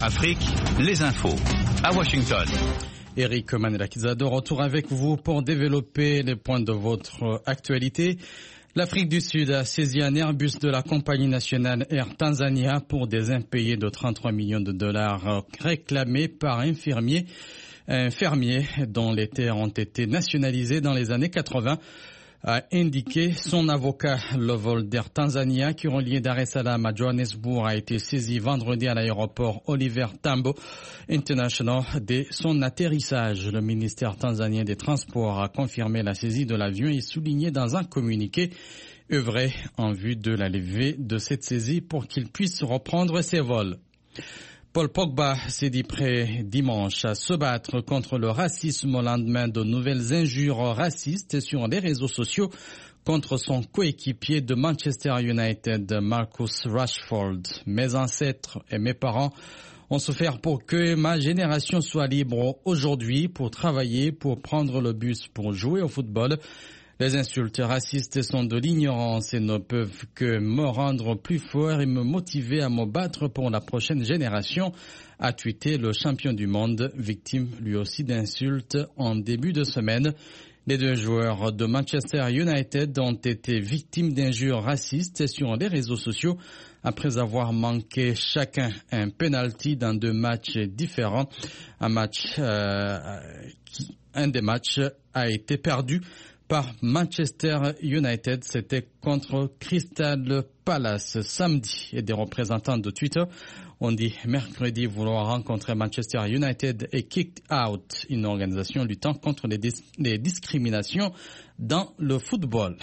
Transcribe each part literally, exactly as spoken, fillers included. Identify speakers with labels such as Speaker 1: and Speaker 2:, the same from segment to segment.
Speaker 1: Afrique, les infos à Washington.
Speaker 2: Eric Manelakiza de retour avec vous pour développer les points de votre actualité. L'Afrique du Sud a saisi un Airbus de la compagnie nationale Air Tanzania pour des impayés de trente-trois millions de dollars réclamés par un fermier, un fermier dont les terres ont été nationalisées dans les années quatre-vingts. A indiqué son avocat. Le vol d'Air Tanzania qui reliait Dar es Salaam à Johannesburg a été saisi vendredi à l'aéroport Oliver Tambo International dès son atterrissage. Le ministère tanzanien des Transports a confirmé la saisie de l'avion et souligné dans un communiqué œuvrer en vue de la levée de cette saisie pour qu'il puisse reprendre ses vols. Paul Pogba s'est dit prêt dimanche à se battre contre le racisme au lendemain de nouvelles injures racistes sur les réseaux sociaux contre son coéquipier de Manchester United, Marcus Rashford. Mes ancêtres et mes parents ont souffert pour que ma génération soit libre aujourd'hui pour travailler, pour prendre le bus, pour jouer au football. Les insultes racistes sont de l'ignorance et ne peuvent que me rendre plus fort et me motiver à me battre pour la prochaine génération, a tweeté le champion du monde, victime lui aussi d'insultes en début de semaine. Les deux joueurs de Manchester United ont été victimes d'injures racistes sur les réseaux sociaux après avoir manqué chacun un penalty dans deux matchs différents. Un match, euh, qui, un des matchs a été perdu par Manchester United, c'était contre Crystal Palace samedi. Et des représentants de Twitter ont dit mercredi vouloir rencontrer Manchester United et Kicked Out, une organisation luttant contre les, dis- les discriminations dans le football.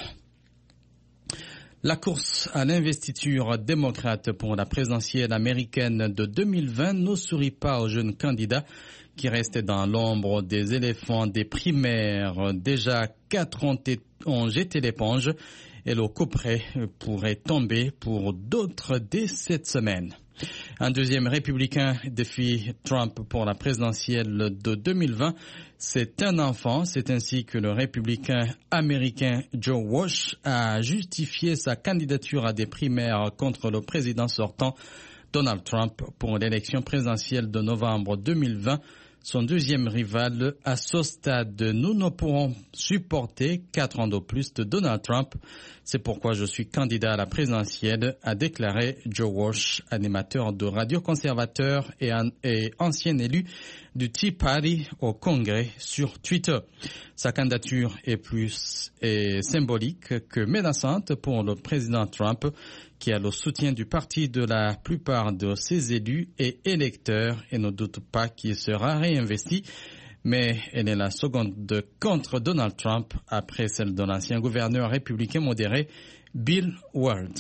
Speaker 2: La course à l'investiture démocrate pour la présidentielle américaine de deux mille vingt ne sourit pas aux jeunes candidats qui restent dans l'ombre des éléphants des primaires. Déjà, quatre ont, t- ont jeté l'éponge et le couperet pourrait tomber pour d'autres dès cette semaine. Un deuxième républicain défie Trump pour la présidentielle de deux mille vingt. C'est un enfant. C'est ainsi que le républicain américain Joe Walsh a justifié sa candidature à des primaires contre le président sortant Donald Trump pour l'élection présidentielle de novembre deux mille vingt. Son deuxième rival, à ce stade, nous ne pourrons supporter quatre ans de plus de Donald Trump. C'est pourquoi je suis candidat à la présidentielle, a déclaré Joe Walsh, animateur de radio conservateur et, an- et ancien élu du Tea Party au Congrès sur Twitter. Sa candidature est plus est symbolique que menaçante pour le président Trump, qui a le soutien du parti de la plupart de ses élus et électeurs et ne doute pas qu'il sera réinvesti. Mais elle est la seconde contre Donald Trump après celle de l'ancien gouverneur républicain modéré Bill Ward.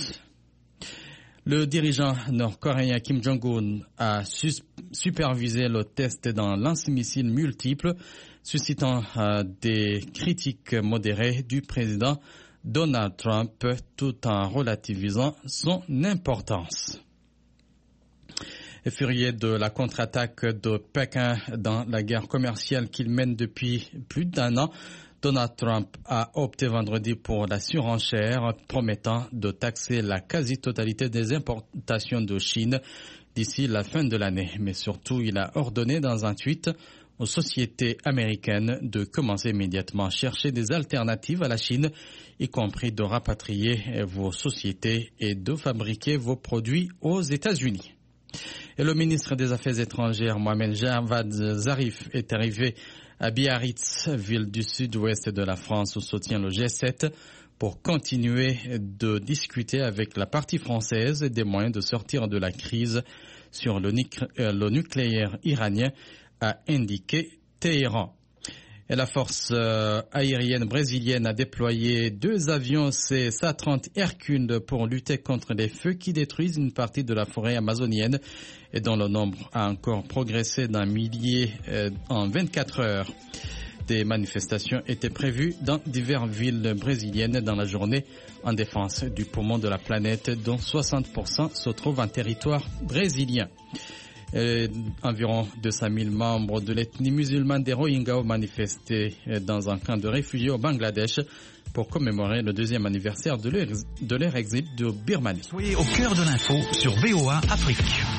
Speaker 2: Le dirigeant nord-coréen Kim Jong-un a sus- supervisé le test d'un lance-missile multiple, suscitant euh, des critiques modérées du président Donald Trump tout en relativisant son importance. Furieux de la contre-attaque de Pékin dans la guerre commerciale qu'il mène depuis plus d'un an, Donald Trump a opté vendredi pour la surenchère, promettant de taxer la quasi-totalité des importations de Chine d'ici la fin de l'année. Mais surtout, il a ordonné dans un tweet aux sociétés américaines de commencer immédiatement à chercher des alternatives à la Chine, y compris de rapatrier vos sociétés et de fabriquer vos produits aux États-Unis. Et le ministre des Affaires étrangères, Mohamed Javad Zarif, est arrivé à Biarritz, ville du sud-ouest de la France, où se tient le G sept, pour continuer de discuter avec la partie française des moyens de sortir de la crise sur le, nuc- euh, le nucléaire iranien, a indiqué Téhéran. Et la force euh, aérienne brésilienne a déployé deux avions C cent trente Hercule pour lutter contre les feux qui détruisent une partie de la forêt amazonienne et dont le nombre a encore progressé d'un millier euh, en vingt-quatre heures. Des manifestations étaient prévues dans diverses villes brésiliennes dans la journée en défense du poumon de la planète, dont soixante pour cent se trouvent en territoire brésilien. Et environ deux cent mille membres de l'ethnie musulmane des Rohingyas ont manifesté dans un camp de réfugiés au Bangladesh pour commémorer le deuxième anniversaire de leur, de leur exil de Birmanie.
Speaker 1: Soyez au cœur de l'info sur V O A Afrique.